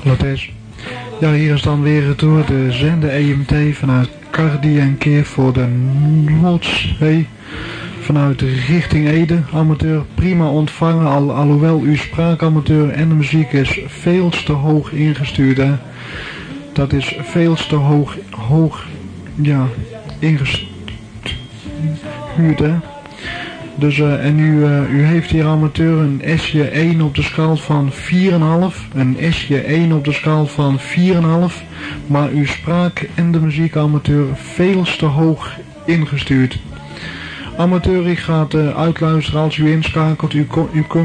Lottes. Ja, hier is dan weer het door de zender EMT vanuit Cardi en Keer voor de Noordzee. Vanuit richting Ede. Amateur prima ontvangen, alhoewel uw spraakamateur en de muziek is veel te hoog ingestuurd. Hè. Dat is veel te hoog ja, ingestuurd. Hè. Dus, en u heeft hier amateur een S'je 1 op de schaal van 4,5. Een S'je 1 op de schaal van 4,5. Maar uw spraak en de muziekamateur veel te hoog ingestuurd. Amateur, ik ga het uitluisteren als u inschakelt. U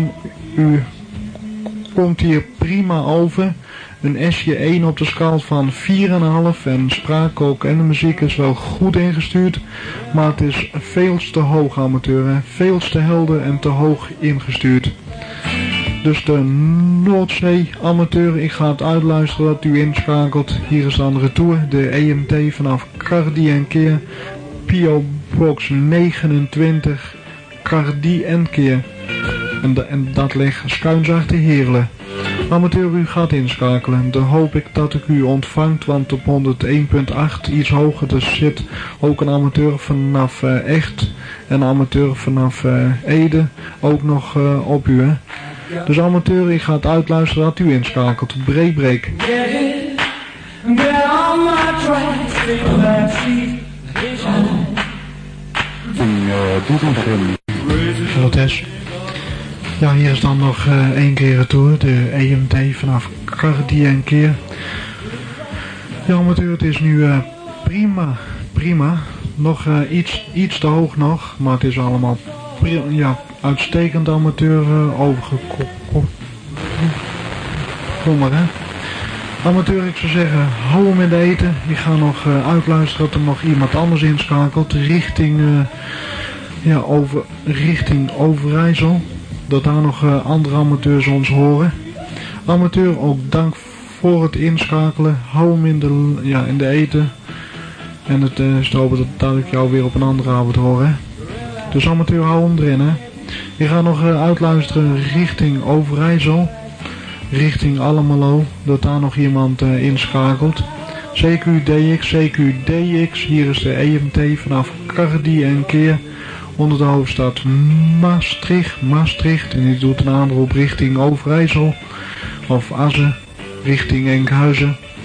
komt hier prima over. Een S'je 1 op de schaal van 4,5 en spraak ook en de muziek is wel goed ingestuurd, maar het is veel te hoog amateur, hè? Veel te helder en te hoog ingestuurd. Dus de Noordzee amateur, ik ga het uitluisteren dat u inschakelt. Hier is dan retour, de EMT vanaf Cardi en Keer, PO Box 29, Cardi en Keer. En dat ligt schuins achter Heerlen. Amateur, u gaat inschakelen. Dan hoop ik dat ik u ontvangt, want op 101.8 iets hoger, dus zit ook een amateur vanaf Echt en een amateur vanaf Ede ook nog op u. Hè? Dus amateur, ik ga het uitluisteren dat u inschakelt. Break. Lottes. Ja, hier is dan nog één keer retour, de EMT vanaf Cardi en Keer. Ja, amateur, het is nu prima. Nog iets te hoog nog, maar het is allemaal uitstekend amateur overgekomen. Kom maar, hè. Amateur, ik zou zeggen, hou hem in de eten. Ik ga nog uitluisteren dat er nog iemand anders inschakelt richting Overijssel. Dat daar nog andere amateurs ons horen. Amateur, ook dank voor het inschakelen. Hou hem in de eten. En het is te hopen dat ik jou weer op een andere avond hoor. Hè? Dus amateur, hou hem erin. Hè? Ik ga nog uitluisteren richting Overijssel. Richting Almelo. Dat daar nog iemand inschakelt. CQDX. Hier is de EMT vanaf Cardi en Keer. Onder de hoofdstad Maastricht. En die doet een aanroep richting Overijssel. Of Assen. Richting Enkhuizen.